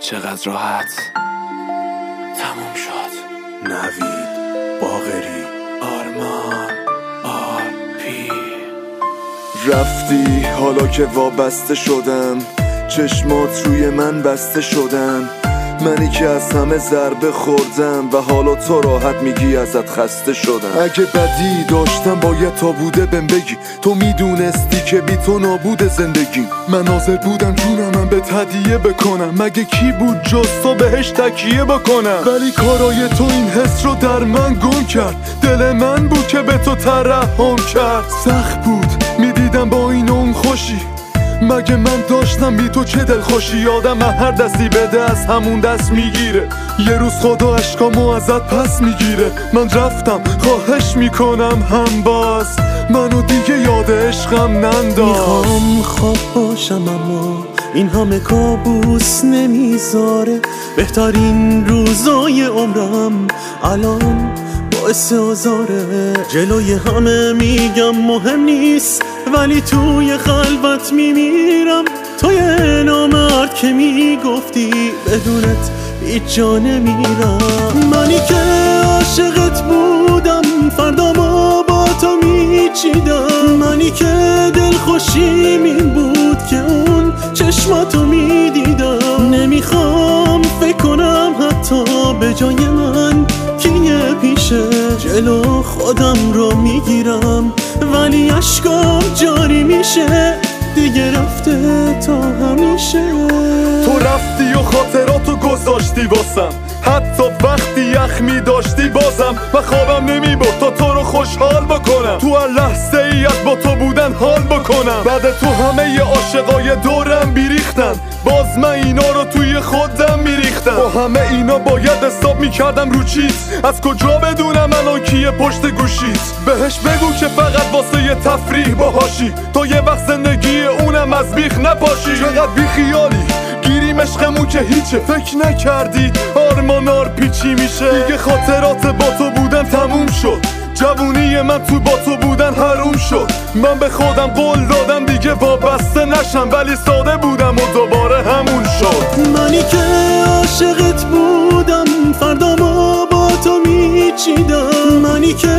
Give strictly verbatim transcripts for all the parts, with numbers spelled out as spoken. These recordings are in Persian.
چقدر راحت تموم شد. نوید باقری آرمان آر پی. رفتی حالا که وابسته شدم، چشمات روی من بسته شدن، منی که از همه ضربه خوردم و حالا تو راحت میگی ازت خسته شدم. اگه بدی داشتم باید تا بوده بهم بگی، تو میدونستی که بی تو نابود زندگیم. من حاضر بودم جونم به هدیه بکنم، مگه کی بود جز تو بهش تکیه بکنم، ولی کارای تو این حس رو در من گم کرد. دل من بود که به تو ترحم کرد. سخت بود میدیدم با این اون خوشی، مگه من داشتم بی تو چه دل خوشی. آدم هر دستی بده از همون دست میگیره، یه روز خدا عشقامو ازت پس میگیره. من رفتم خواهش میکنم هم باز منو دیگه یاد عشقم ننداز. میخوام خواب باشم اما این همه کابوس نمیذاره، بهترین روزای عمرم الان باعث آزاره. جلوی همه میگم مهم نیست، ولی توی خلوت میمیرم. توی نامرد که میگفتی بدونت هیچ جا نمیرم. منی که عاشقت بودم فردا ما با تو میچیدم، منی که دلخوشیم این بود که اون چشماتو میدیدم. نمیخوام فکر کنم حتی به جای من کیه پیشه، جلو خودم رو میگیرم ولی اشکام جاری میشه. دیگه رفته تا همیشه. تو رفتی و خاطراتو گذاشتی واسم، حتی وقتی یخ می داشتی بازم. و خوابم نمی بود تا تو رو خوشحال بکنم، تو هر لحظه ایت با تو بودن حال بکنم. بعد تو همه ی عاشقای دورم بیریختن، باز من اینا رو توی خودم میریختم. با همه اینا باید حساب میکردم رو چیت، از کجا بدونم الان کیه پشت گوشیت. بهش بگو که فقط واسه یه تفریح باهاشی، تو یه وقت زندگی اونم از بیخ نپاشی. چقدر بیخیالی گیریم عشقمون که هیچه، فکر نکردی آرمان آر پیچی میشه. دیگه خاطرات با تو بودن تموم شد، جوونی من تو با تو بودن حروم شد. من به خودم قول دادم دیگه وابسته نشم، ولی ساده بودم و دوباره همون شد. منی که عاشقت بودم فردا ما با تو میچیدم، منی که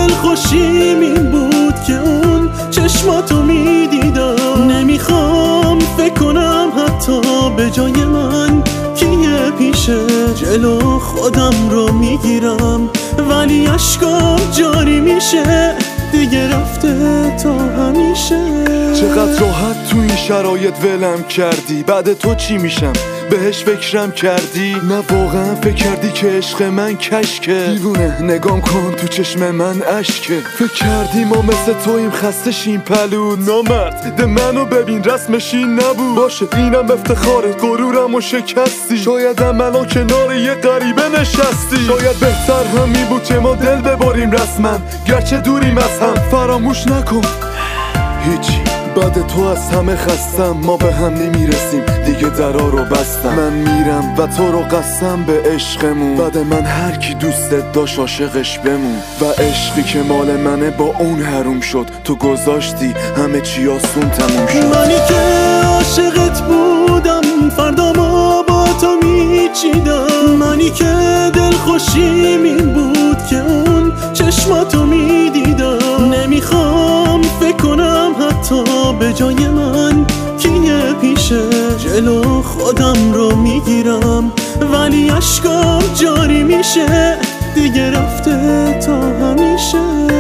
دلخوشیم این بود که اون چشماتو میدیدم. نمیخوام فکر کنم حتی به جای من کیه پیشه، جلو خودم رو میگیرم ولی اشکام جاری میشه. دیگه رفته تا همیشه. چقدر راحت تو این شرایط ولم کردی، بعد تو چی میشم بهش فکرم کردی؟ نه واقعا فکر کردی که عشق من کشکه؟ دیوونه نگام کن تو چشم من اشکه. فکر کردی ما مثل تویم خسته شیم پلود؟ نامرد ده منو ببین رسمش این نبود. باشه اینم افتخارت غرورم و شکستی، شاید هم الان کنار یه غریبه نشستی. شاید بهتر همین بود که ما دل بباریم رسما، گرچه دوریم از هم فراموش نکن. هیچی بعد تو از همه خستم، ما به هم نمیرسیم دیگه درا رو بستم. من میرم و تو رو قسم به عشقمون، بعد من هر کی دوستت داشت عاشقش بمون. و عشقی که مال منه با اون حروم شد، تو گذاشتی همه چی آسون تموم شد. منی که عاشقت بودم فردا ما با تو میچیدم، منی که دلخوشیم این بود که اون چشماتو میدیدم. نمیخوام فکر کنم حتی به جای من کیه پیشه، جلو خودم رو میگیرم ولی اشکام جاری میشه. دیگه رفته تا همیشه.